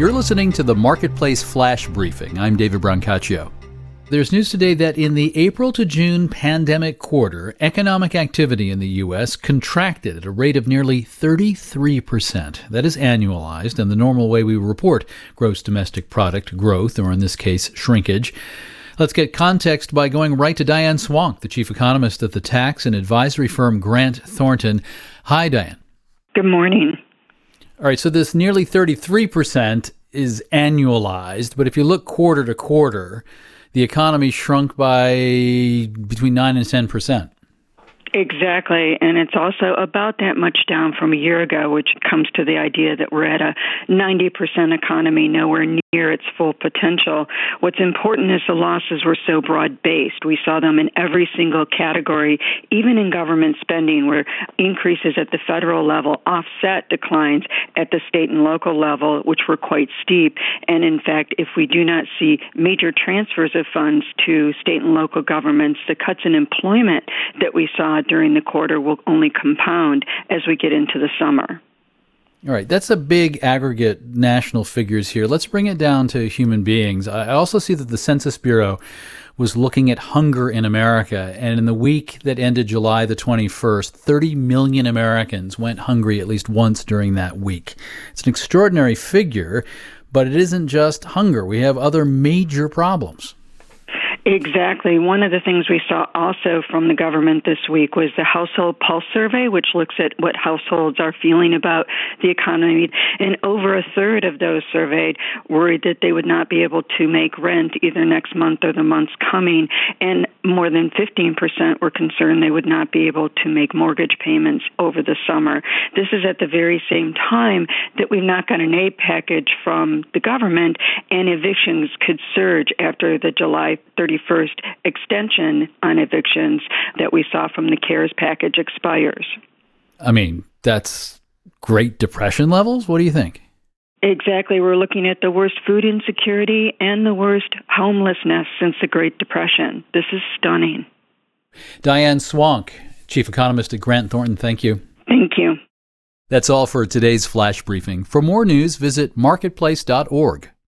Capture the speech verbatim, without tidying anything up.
You're listening to the Marketplace Flash Briefing. I'm David Brancaccio. There's news today that in the April to June pandemic quarter, economic activity in the U S contracted at a rate of nearly thirty-three percent. That is annualized and the normal way we report gross domestic product growth, or in this case, shrinkage. Let's get context by going right to Diane Swonk, the chief economist at the tax and advisory firm Grant Thornton. Hi, Diane. Good morning. All right, so this nearly thirty-three percent is annualized, but if you look quarter to quarter, the economy shrunk by between nine and ten percent. Exactly, and it's also about that much down from a year ago, which comes to the idea that we're at a ninety percent economy, nowhere near its full potential. What's important is the losses were so broad-based. We saw them in every single category, even in government spending, where increases at the federal level offset declines at the state and local level, which were quite steep. And in fact, if we do not see major transfers of funds to state and local governments, the cuts in employment that we saw during the quarter will only compound as we get into the summer. All right, that's a big aggregate national figures here. Let's bring it down to human beings. I also see that the Census Bureau was looking at hunger in America, and in the week that ended July the twenty-first, thirty million Americans went hungry at least once during that week. It's an extraordinary figure, but it isn't just hunger. We have other major problems. Exactly. One of the things we saw also from the government this week was the Household Pulse Survey, which looks at what households are feeling about the economy. And over a third of those surveyed worried that they would not be able to make rent either next month or the months coming. And more than fifteen percent were concerned they would not be able to make mortgage payments over the summer. This is at the very same time that we've not got an aid package from the government, and evictions could surge after the July thirty-first extension on evictions that we saw from the CARES package expires. I mean, that's Great Depression levels? What do you think? Exactly. We're looking at the worst food insecurity and the worst homelessness since the Great Depression. This is stunning. Diane Swonk, chief economist at Grant Thornton, thank you. Thank you. That's all for today's Flash Briefing. For more news, visit marketplace dot org.